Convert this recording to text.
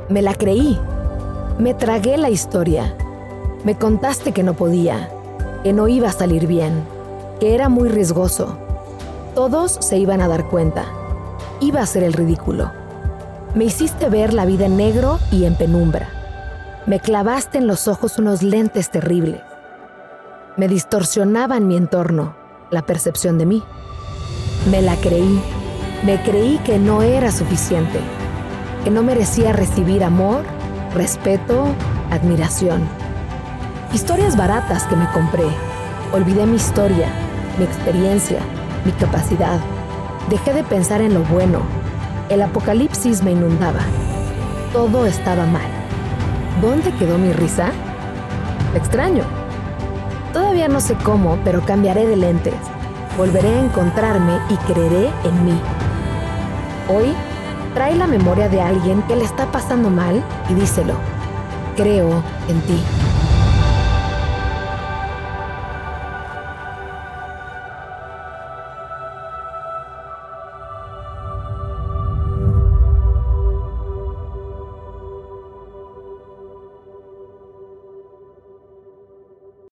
Me la creí. Me tragué la historia. Me contaste que no podía, que no iba a salir bien, que era muy riesgoso. Todos se iban a dar cuenta. Iba a ser el ridículo. Me hiciste ver la vida en negro y en penumbra. Me clavaste en los ojos unos lentes terribles. Me distorsionaban mi entorno, la percepción de mí. Me la creí. Me creí que no era suficiente, que no merecía recibir amor, respeto, admiración. Historias baratas que me compré. Olvidé mi historia, mi experiencia, mi capacidad. Dejé de pensar en lo bueno. El apocalipsis me inundaba. Todo estaba mal. ¿Dónde quedó mi risa? Extraño. Todavía no sé cómo, pero cambiaré de lentes. Volveré a encontrarme y creeré en mí. Hoy, trae la memoria de alguien que le está pasando mal y díselo. Creo en ti.